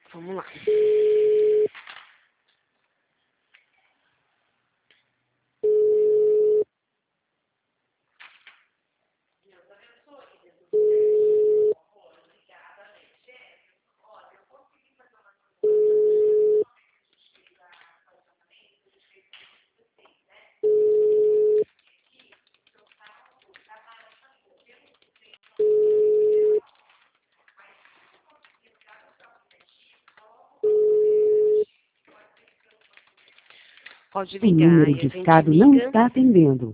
Vamos lá. Pode O ligar número e a gente discado não liga. está atendendo.